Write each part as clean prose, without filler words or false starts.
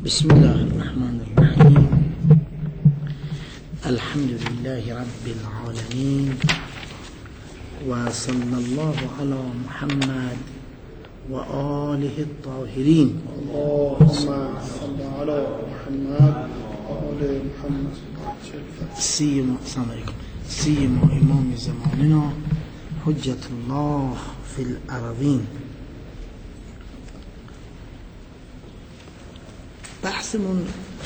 بسم الله الرحمن الرحيم. الحمد لله رب العالمين، وصلى الله على محمد وآله الطاهرين. اللهم صل على محمد وآل محمد. السلام عليكم. سيما إمام زماننا حجة الله في الأرضين. بحثمون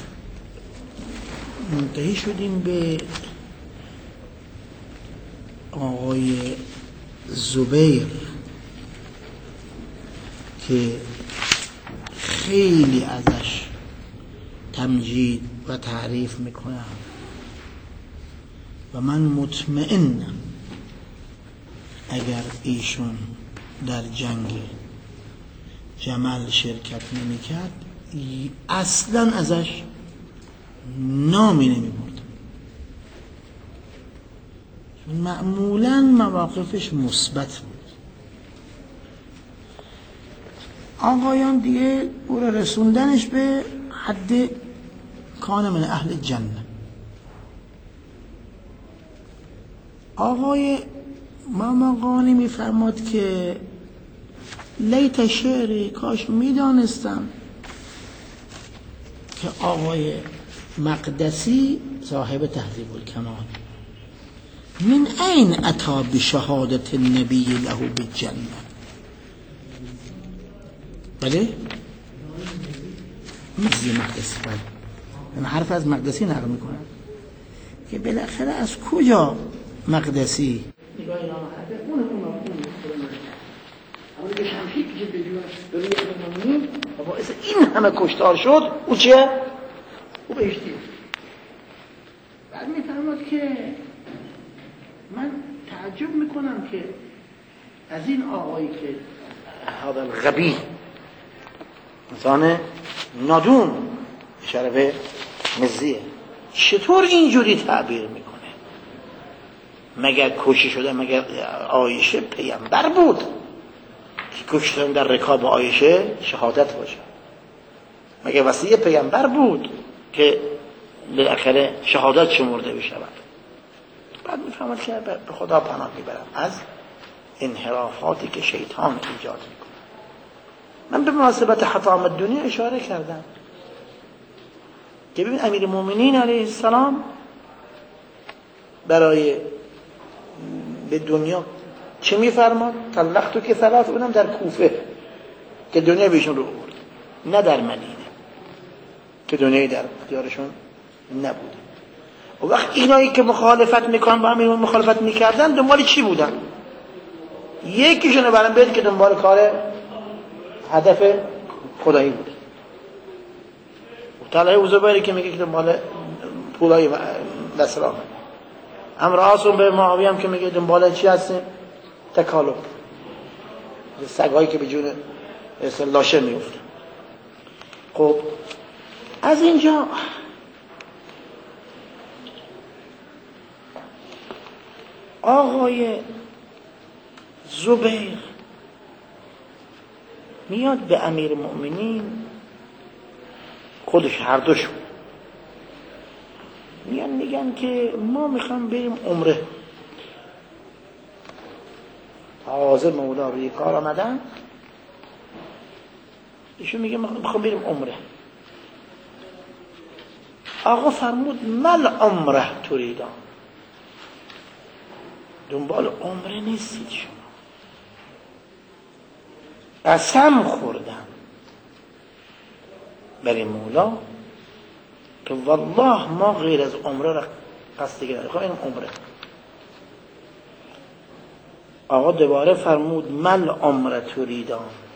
منتهی شدیم به آقای زبیر که خیلی ازش تمجید و تعریف میکنم و من مطمئنم اگر ایشون در جنگ جمل شرکت نمیکرد اصلا ازش نامی نمیبرد، چون معمولا مواقفش مثبت بود. آقایان دیگه او رو رسوندنش به حد کان من اهل جنه. آقای ماماقانی میفرماد که لیت شعری، کاش میدانستم که آقای مقدسی صاحب تهذیب الکمال من این اتا بشهادت النبی له بالجنه. بله؟ مثل مقدسی. بله، من حرف از مقدسی نقل میکنم که بالاخره از کجا مقدسی اما دیگه شمشیر که بجوش و باعث این همه کشتار شد او چیه؟ او بهشتی. بعد میفرماد که من تعجب میکنم که از این آقایی که هذا الغبی، انسان نادون، اشاره به مزیه، چطور اینجوری تعبیر میکنه؟ مگر کشی شده؟ مگر عایشه پیامبر بود که کشتن در رکاب عایشه شهادت باشه؟ مگر وصیه پیامبر بود که بالاخره شهادت شمرده بشود؟ بعد میفهمد که به خدا پناه میبرم از انحرافاتی که شیطان ایجاد میکنه. من به مناسبت حطام الدنیا اشاره کردم که ببین امیر المؤمنین علیه السلام برای به دنیا چه میفرماد؟ طلقتو که ثلاث، اونم در کوفه که دنیا بهشون رو برد، نه در مدینه که دنیای در اختیارشون نبود. و وقت اینایی که مخالفت میکنن با همین مخالفت میکردن دنبال چی بودن؟ یکیشونه برام بید که دنبال کار هدف خدایی بوده. طلعه اوزبایی که میگه که دنبال پولای نصرانه. امراسون به معاویه هم که میگه دنبال چی هستیم؟ تکالب، سگ‌هایی که به جون لاشه میفتن. خب از اینجا آقای زبیر میاد به امیر المؤمنین، خودش هر دوشون میگن که ما میخوام بریم عمره. حاضر مولا روی کار آمدن، ایشون میگه میخوام بریم عمره. آقا فرمود مل عمره تریدان، دنبال عمره نیستید شما. قسم خوردم برای مولا که والله ما غیر از عمره را قصد گرد. خب این عمره. آقا دوباره فرمود مل عمره تریدان،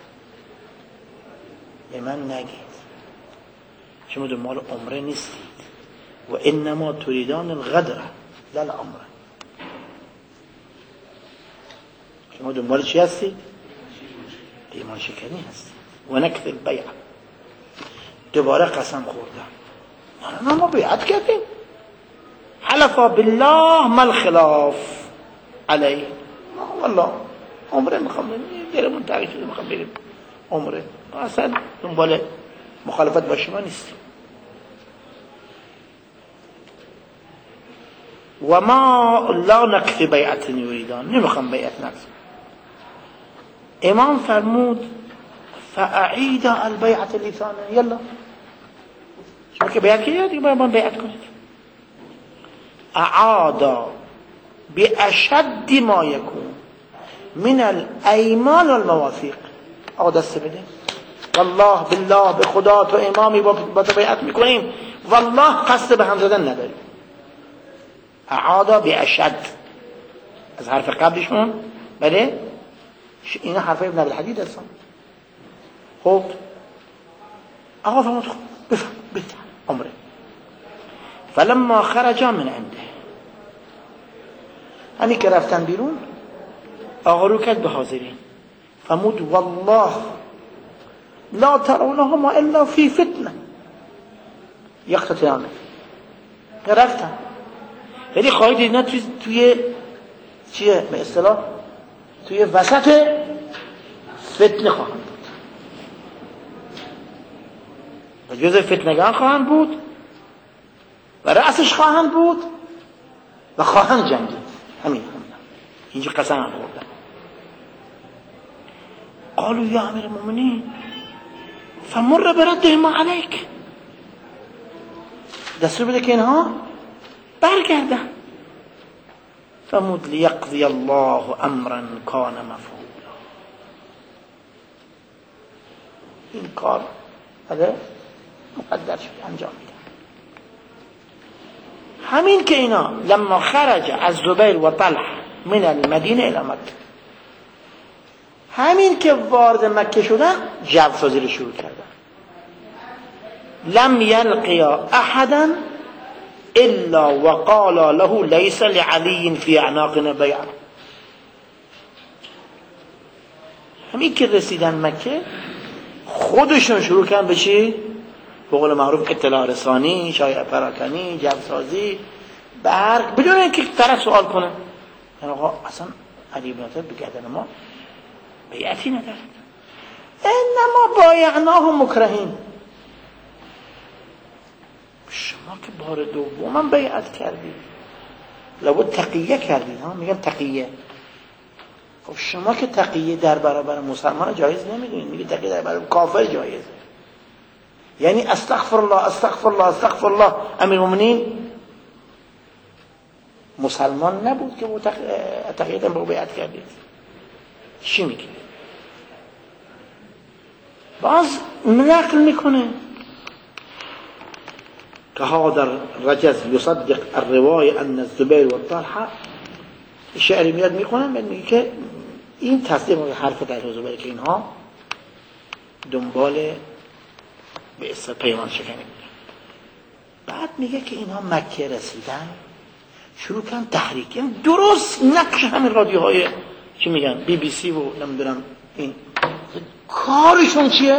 به من نگید شما دنبال عمره نیستید، و انما تریدان الغدر لا العمره. شما دنبال چی هستید؟ ایمان شکنی هستید. و نکث البیع. دوباره قسم خوردم. ما بیعت کردیم، حلفا بالله ما الخلاف علیه. والله عمره میخوام بریم، درمون تغییر شده میخوام بریم عمره. اصلا دنبال مخالفت با شما نیستیم. و ما لا نقضی بیعت یریدان، نمیخوام بیعت نقض. امام فرمود فاعید البیعت لسانه، یلا شما که بیعت کردید دیگه باید بیعت کنید. اعاد باشد ما یکون من الایمان والمواثیق. آقا دست بده، والله بالله به خدا تو امامی با تو بیعت میکنیم، والله قصد به هم زدن نداریم. اعاد باشد از حرف قبلشون، بله اینا حرف ابن الحدید هستن. خب آقا فرمود بفهم بهتر عمره. فلما خرج من عنده، همین که رفتن بیرون آقا رو کرد به حاضرین، فرمود والله لا ترونهما الا فی فتنه یقتتلانه. رفتن یعنی خواهید اینا توی چیه به اصطلاح توی وسط فتنه خواهند بود و جزء فتنگان خواهند بود و رأسش خواهند بود و خواهند جنگید. همین اینجا قسم هم خوردن. قالوا یا امیر المؤمنین فمر بردهما علیک، دستور بده که اینها برگردن. فرمود لیقضی الله امرا کان مفعولا، این کار مقدر شد انجام میدن. همین که اینا لما خرج از زبیر و طلح من المدینه الى مکه، همین که وارد مکه شدن جو سازی رو شروع کردن. لم یلقیا احدا الا وقال له ليس لعلی فی اعناقنا بیع. همین که رسیدن مکه خودشون شروع کردن به چی؟ به قول معروف اطلاع رسانی، شایعه پراکنی، جوسازی، برق، بدون اینکه طرف سوال کنه. یعنی آقا اصلا علی بن ابی طالب بگردن ما بیعتی ندارد، انما بایعناه مکرهین. شما که بار دومم بیعت کردید، لابد تقیه کردید. ها میگن تقیه. خب شما که تقیه در برابر مسلمان جایز نمیدونید، میگه تقیه در برابر کافر جایزه. یعنی استغفر الله استغفر الله استغفر الله. امیر المؤمنین مسلمان نبود که تقیه با بیعت کردید. چی میگه؟ باز نقل میکنه که هذا رجز يصدق الرواية ان الزبير والطلحة. شعری میاد میخونن میگه که این تصدیق حرف در زبیر که اینها دنبال به اصطلاح پیمان شکنی بودن. بعد میگه که اینها مکه رسیدن شروع کردن تحریک، یعنی درست نقش همین رادیوهای چی میگن بی بی سی و نمیدونم این کارشون چیه؟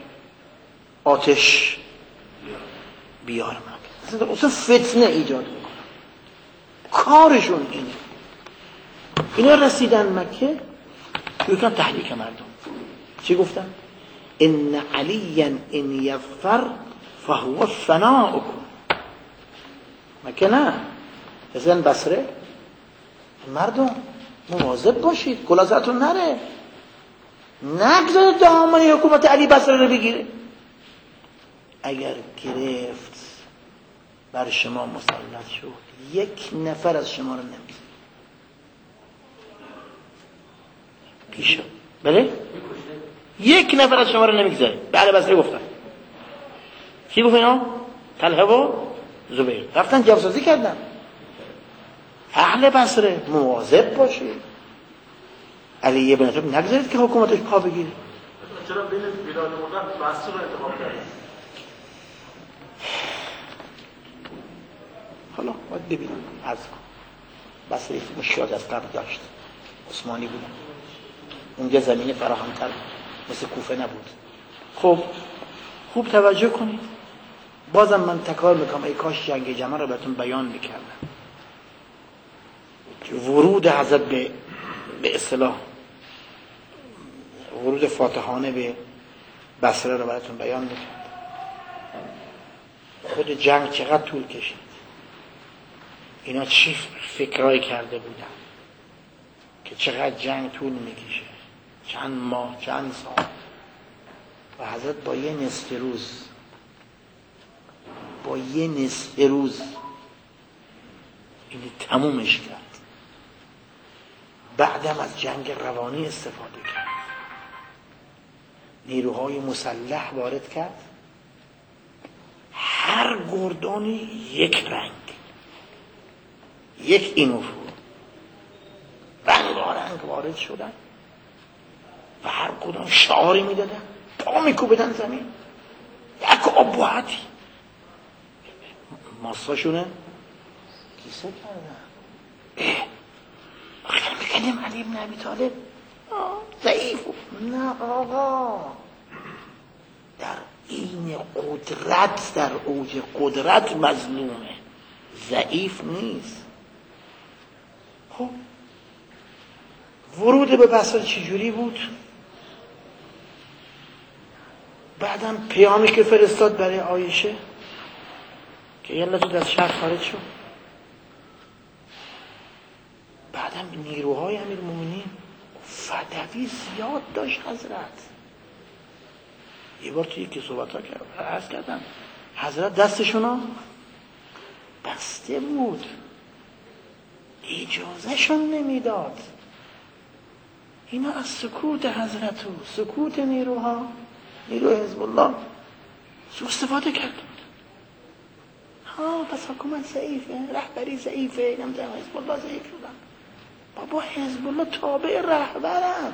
آتش بیار مکه، اصلا فتنه ایجاد میکنن. کارشون اینه. اینا رسیدن مکه شروع کردن تحریک مردم. چی گفتن؟ ان علیا ان یظفر فهو ثناؤکم. مکه نه، رسیدن بصره. مردم مواظب باشید گلازتون نره، نگذارید دامن حکومت علی بصره رو بگیره. اگر گرفت بر شما مسلط شد، یک نفر از شما رو نمی‌گیره. پیشو بله یک نفر از شما رو نمیگذاره. به علی بصره گفتن. کی گفت اینا؟ طلحه و زبیر رفتن جاسوسی کردن. اهل بصره مواظب باشید، علی ابن ابی طالب نگذارید که حکومتش پا بگیره. چرا بین بلاد مردن بصره رو انتخاب کردن؟ حالا باید ببینم. از بصره مشکلات از قبل داشت، عثمانی بودن، اونجا زمین فراهم‌تر مثل کوفه نبود. خب خوب توجه کنید. بازم من تکرار میکنم ای کاش جنگ جمل رو بهتون بیان میکردم که ورود حضرت به اصطلاح ورود فاتحانه به بصره رو براتون بیان میکردم. خود جنگ چقدر طول کشید، اینا چی فکرایی کرده بودن که چقدر جنگ طول میکشه، چند ماه چند سال، و حضرت با یه نصف روز اینی تمومش کرد. بعدم از جنگ روانی استفاده کرد، نیروهای مسلح وارد کرد، هر گردانی یک رنگ، یک اینوفو، رنگ وارد شدن و هر کدوم شعاری میدادن، پا میکوبیدن زمین، یک ابهتی ماساشونه کیسه کردن. خیلی میکنیم علی بن ابی طالب ضعیف، نه آقا، در این قدرت، در اوج قدرت مظلومه، ضعیف نیست. خب ورود به بصره چجوری بود؟ بعدم پیامی که فرستاد برای عایشه که یلا تو از شهر خارج شد. بعدم نیروهای امیرالمومنین فدوی زیاد داشت حضرت. یه بار توی یکی صحبت ها عرض کردم حضرت دستشونا بسته بود، اجازه شون نمیداد. اینا از سکوت حضرت و سکوت نیروها، نیروی حزب الله سو استفاده کرد. پس حکومت ضعیفه، رهبری ضعیفه، نمیدونم حزب الله ضعیف شدن. بابا حزب الله تابع رهبرن،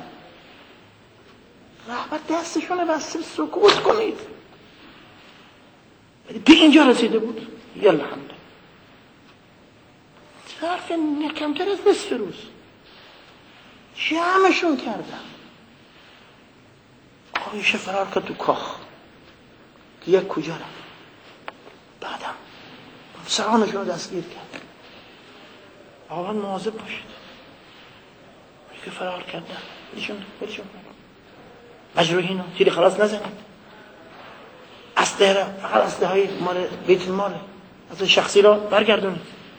رهبر دستشونه بسته، سکوت کنید. به اینجا رسیده بود، یلا حمد ظرف کمتر از نصف روز جمعشون کردن. عایشه فرار کرد تو کاخ که یک کجا رفت. بعدم سرانشون رو دستگیر کرد. آقا مواظب باشید، که فرار کردن، بریشون مجروحین رو تیر خلاص نزنید. اسلحه های مال بیت الماله، از شخصی را برگردونید.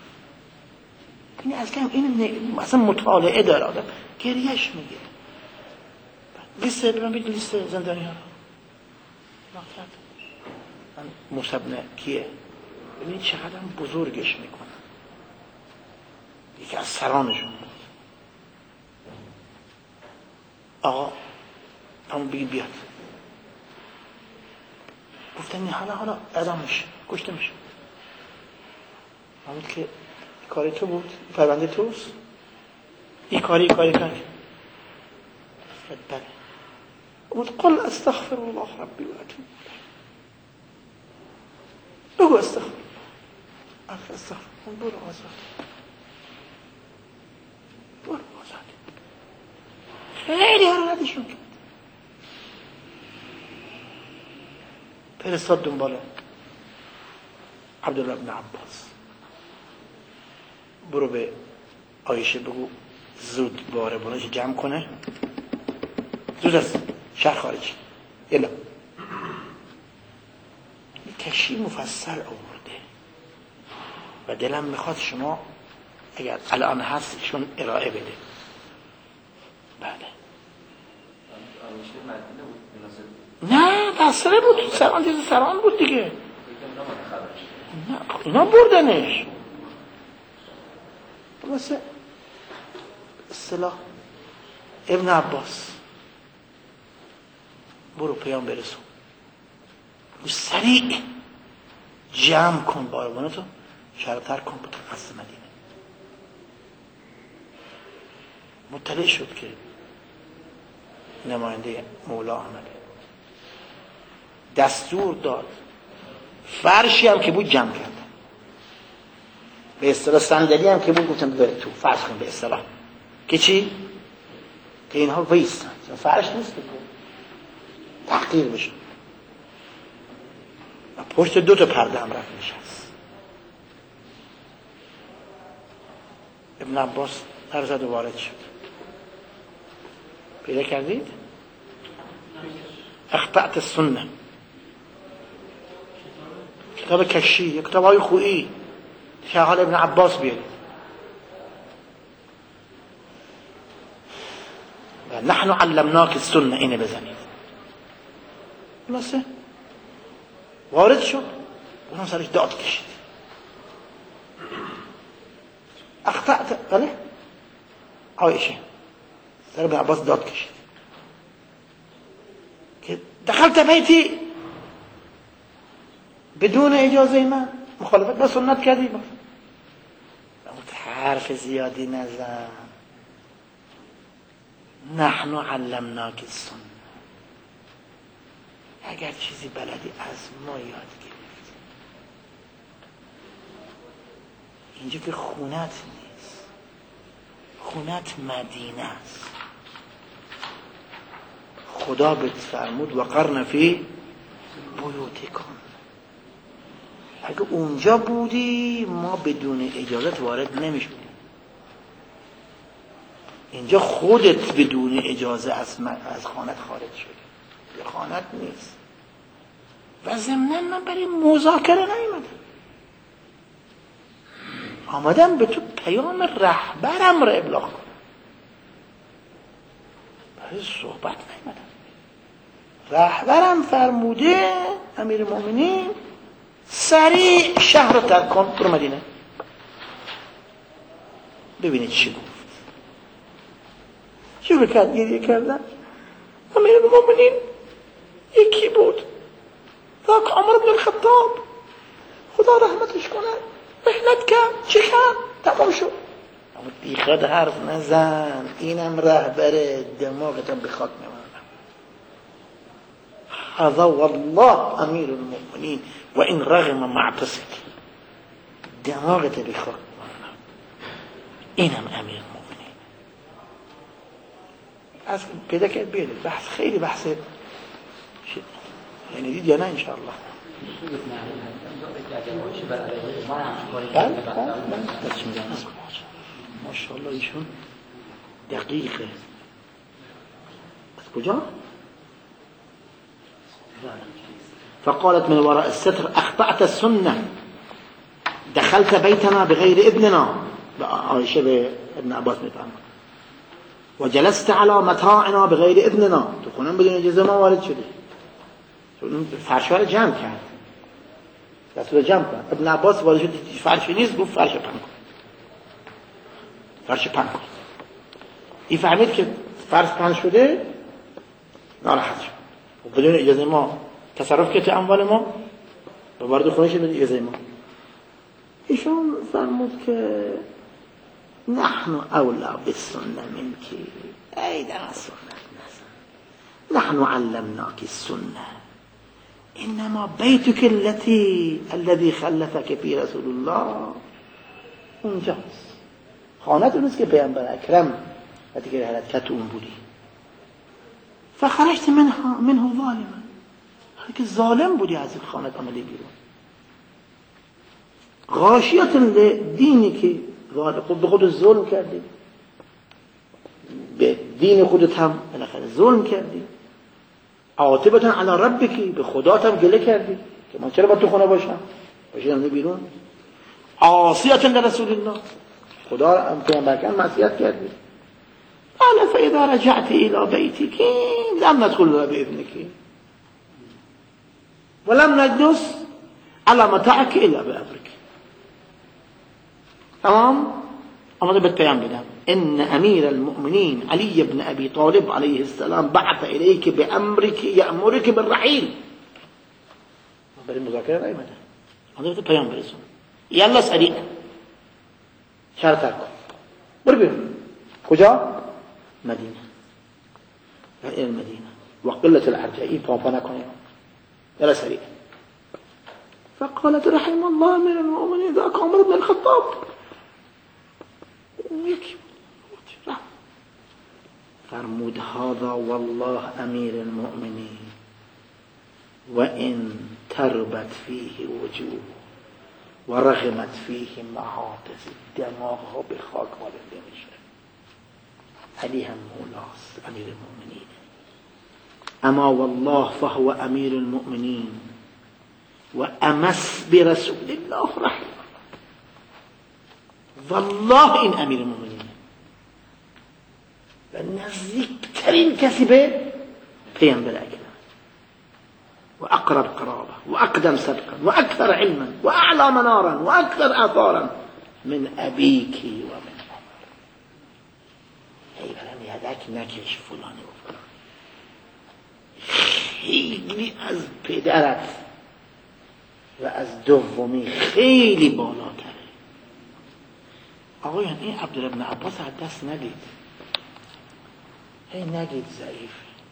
این اصلا مطالعه داره، آدم گریهش میگه. لیست ببینید، لیست زندانی ها من مصبنه کیه، ببینید چقدر بزرگش میکنن. یکی از سرانشون بود. آقا همون بگید بیاد. گفتن حالا اعدام میشه، کشته میشه. همون که کاری تو بود، پرونده توست، این کاری بله. قلت قل استغفر الله ربی و اتوب بگو استغفر برو آزاد. خیلی حرارتشون کرد. فرستاد دنباله عبدالله بن عباس، برو به عایشه بگو زود باره بانش جمع کنه، زود از شهر خارج. یلا کشی مفصل آورده و دلم میخواد شما اگر الان هست شون ارائه بده. بله نه بسره بود، سران بود دیگه. نه اینا بردنش مثل اصطلاح ابن عباس، برو پیام برسون، سریع جمع کن باربانتو، شرطر کن به قصد مدینه. مطلع شد که نماینده مولا آمده، دستور داد فرشی هم که بود جمع کردن، به اصطلاح صندلی هم که بود گفتم ببرید تو، فرض کن به اصطلاح که چی؟ که اینها ویستن، فرش نیست که تحقیر بشه و پشت 2 تا پرده هم رفت نشست. ابن عباس در زد و وارد شد. پیدا کردید؟ اخطأت السنه، کتاب کشی، کتاب‌های خویی که حال ابن عباس بیارید و نحن علمناک السنه اینه بزنید. خلاصه وارد شد، اونم سرش داد کشید. اخطأت، بله عایشه سر ابن عباس داد کشید که دخلت بیتی بدون اجازه من، مخالفت با سنت کردی. حرف زیادی نزن. نحن علمناک السنه، اگر چیزی بلدی از ما یاد گرفت. اینجا که خونت نیست، خونت مدینه است. خدا بهت فرمود وقرن فی بیوتکم. اگه اونجا بودی ما بدون اجازت وارد نمیشدیم. اینجا خودت بدون اجازه از خانت خارج شدی. یه خانت نیست. و ضمناً من برای مذاکره نیومدم، آمدم به تو پیام رهبرم را ابلاغ کنم، برای صحبت نیومدم. رهبرم فرموده امیر المؤمنین سریع شهر رو ترک کن، برو مدینه. ببینید چی گفت. شروع کرد گریه کردن. امیر المؤمنین یکی بود، ذاک عمر بن الخطاب، خدا رحمتش کنه، محنت کرد، چه کرد؟ تمام شد. اما بیخود حرف نزن، اینم رهبر، دماغتم به خاک میمونم. هذا والله امیر المؤمنین و این رغم معتصد، دماغت به خاک میمونم. اینم امیر المؤمنین. از پیدا کرد بیارید. بحث خیلی بحث یعنی دید یا نه انشاءالله. ماشاءالله ایشون دقیقه. از کجا؟ فقالت من وراء الستر اخطأت السنة دخلت بيتنا بغير اذننا. عائشه به ابن عباس میفهمه و جلست على متاعنا بغير اذننا. تو خونم بدون اجازه ما وارد شدی. فرش‌ها رو جمع کرد، دستور جمع کرد. ابن عباس وارد شد، فرش نیست، گفت فرش پهن کن، فرش پهن کن. این فهمید که فرش پهن شده، ناراحت شد و بدون اجازه ما تصرف کرد اموال ما و وارد خونه شد بدون اجازه ما. ایشون فرمود که نحن اولا بالسنه منکی. ای در سنت نزن، نحن علمناک السنه انما بیتک الذي خلفك فی رسول الله. اونجاست، خانت اونست که پیامبر اکرم وقتی که حرکت اون بودی. فخرجت منه ظالما، که ظالم بودی از این خانت آمدی بیرون. غاشیت دینی که خود به خود ظلم کردی، به دین خودت هم بالاخره ظلم کردی. عاطبتا علی ربکی، به خدات هم گله کردی که من چرا باید تو خونه باشم، باشیدم بیرون. عاصیت لرسول الله، خدا هم پیامبر کردن معصیت کردی. قال فاذا رجعت الى بيتك لم ندخل باذنك ولم نجلس على متاعك الا بامرك. تمام. آمده بهت پیام بدم ان امیر المؤمنین علی بن ابی طالب علیه السلام بعث الیک بامرک یامرک بالرحیل. برای مذاکره نیامده، آمده بهت پیام برسون. یلا سریع شهر ترک کن، برو بیرون. کجا؟ مدینه. و این مدینه و قلت الارجعی پاپا نکنه، یلا سریع. فقالت رحم الله امیر المؤمنین ذاک عمر بن الخطاب. فرمود هذا والله امیر المؤمنین و این تربت فیه وجوه و رغمت فیه محاطس، دماغ ها به خاک مالنده میشه. علی هم مولاست، امیر المؤمنین. اما والله فهو امیر المؤمنین و امس برسول الله رحمه. والله این امیر المؤمنین و نزدیکترین کسی به پیامبر اکرم و اقرب قرابه و اقدم صدقا و اکثر علما و اعلی منارا و اکثر آثارا من ابیکی و من عمر. ایوان یدک نکش فلانی و فلانی، خیلی از پدرت و از دومی خیلی بالاتره. آقایان این عبدالله بن عباس از دست ندید، نگید ضعیف.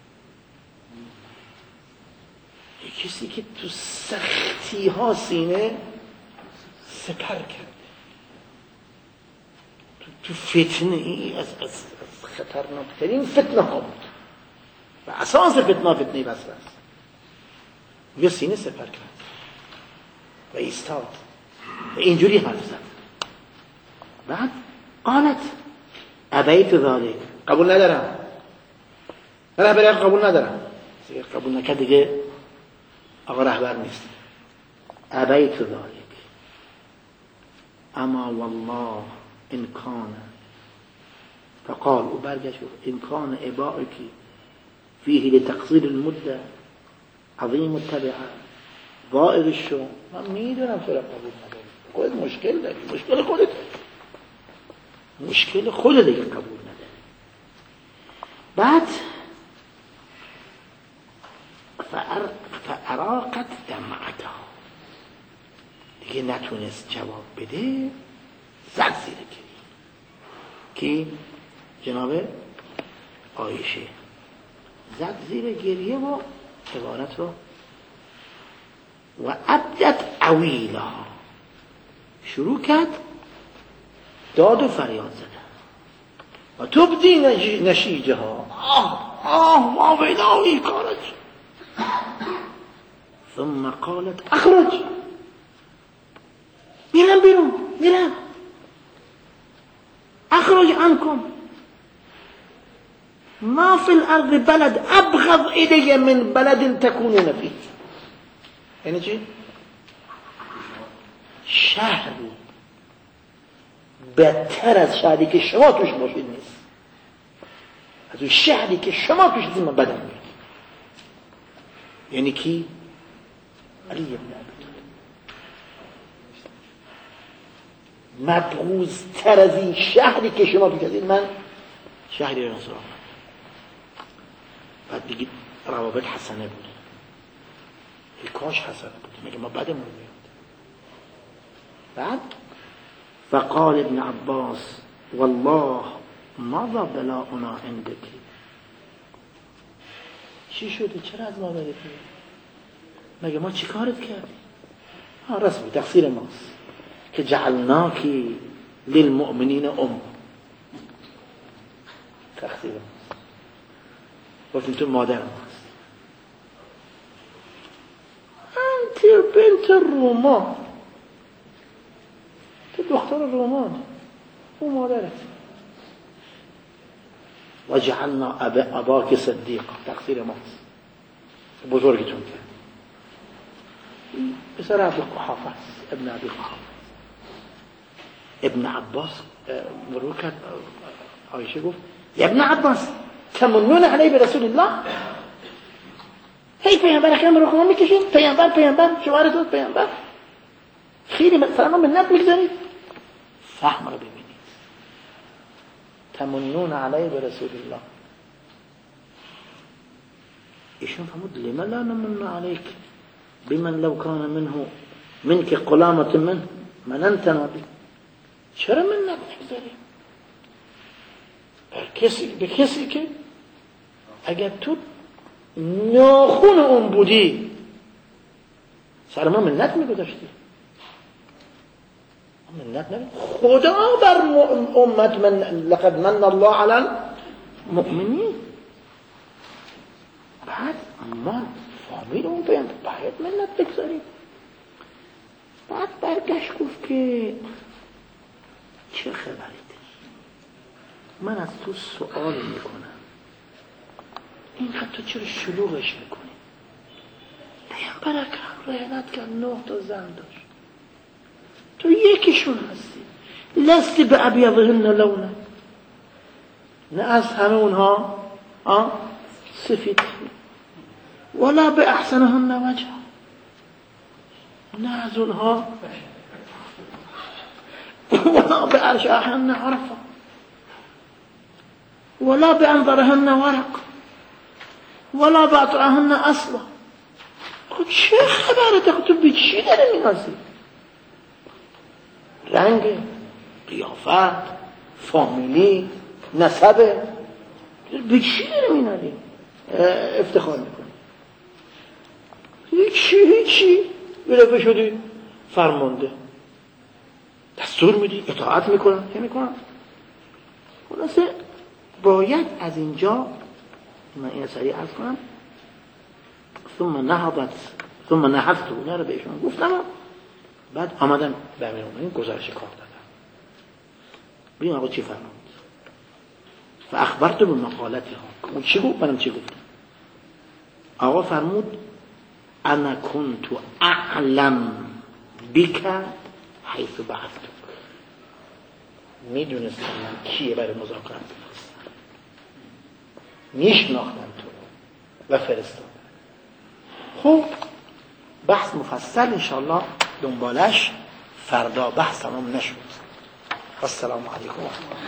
کسی که تو سختی ها سینه سپر کرده، تو فتنه ای از خطرناکترین فتنه ها بود و اساس فتنه وسوسه است، یه سینه سپر کرد و ایستاد و اینجوری حرف زد. بعد قالت ابیت ذالک، قبول ندارم، رهبری قبول ندارم. قبول نکرد دیگه آقا رهبر نیست. ابیت ذالک اما والله ان کان، فقال او برگشت ان کان ابائک فیه لتقصیر المده عظیم التبعه ضائر الشوم. من میدونم چرا قبول نداری، خودت مشکل داری، مشکل خودت، مشکل خودت دیگه قبول نداری. بعد فاراقت دمعتها، دیگه نتونست جواب بده، زد زیر گریه. کی؟ جناب عایشه زد زیر گریه و عبارت رو و ابدت عویلا، شروع کرد داد و فریاد زدن و تبدی نشیجه ها، ما ویلایی کارج. ثم قالت اخرج، میرم بیرون، میرم، اخرج عنكم ما في الارض بلد ابغض الي من بلد تكونون فيه. یعنی چی؟ شهری بدتر از شهری که شما توش باشید نیست. از اون شهری که شما توش هستید من بدم میاد. یعنی کی؟ علی ابن ابی طالب. مبغوض تر از این شهری که شما توش هستید من شهری رسول الله. بعد بگید روابط حسنه بود، کاش حسنه بود، میگه ما بدمون میاد. بعد فقال ابن عباس والله ماذا بلاؤنا عندك. چی شده؟ چرا از ما بدید؟ مگه ما چی کارت کردیم؟ رسمی تقصیر ماست که جعلناکی للمؤمنین تقصیر ماست، گفتیم تو مادر ماست. انت بنت رومان، تو دختر رومان، او مادرت. و جعلنا اباک صدیق، تقصیر ماست، بزرگتون کرد. پسر ابی قحافه، ابن ابی قحافه. ابن عباس مرور کرد، عایشه گفت یا ابن عباس تمنون علی برسول الله، هی پیامبر اکرم رو خودم میکشید، پیامبر شوهرتون پیامبر، خیلی مثلا منت میگذارید. فهم رو ببینید، تمنون علی برسول الله. ایشون فرمود لما لا نمن علیک بمن لو کان منک قلامة مننتنا بی. چرا منت نگذارید به کسی که اگر تو ناخون اون بودی سر ما منت میگذاشتی؟ منت نبید. خدا بر امت من لقد من الله علی المؤمنین. بعد ما فامیل اون باید منت بگذاریم. بعد برگشت گفت که چه خبرید؟ من از تو سؤال میکنم، این حتی چرا شلوغش میکنی؟ پیامبر اکرم رحلت کرد 9 تا زن داشت. تو یکیشون هستی. لستی به ابیضهن لونه، نه از همه اونها سفید ولا به احسنهن وجه، نه از اونها ولا به ارجاهن عرفا ولا به انظرهن ورق ولا به اطرهن اصلا. خب چه خبره؟ تو به چی داره می‌نازی؟ رنگ، قیافت، فامیلی، نسبه، به چی داره می‌نازی؟ افتخار میکنی؟ هیچی بلافه شدی فرمانده، دستور میدی، اطاعت میکنن چه میکنن؟ خلاصه باید از اینجا من این سریع عرض کنم ثم نهضت اونا رو بهشون گفتم، بعد آمدم به امیرالمومنین گزارش کار دادم. ببین آقا چی فرمود؟ فاخبرت بمقالتها. اون چی گفت؟ منم چی گفتم؟ آقا فرمود انا کنت اعلم بک حیث بعثتک. میدونستم من کیه برای مذاکرات بفرستم، میشناختم تو و فرستادم. خب بحث مفصل انشاءالله دنبالش فردا، بحث تمام نشد. السلام علیکم.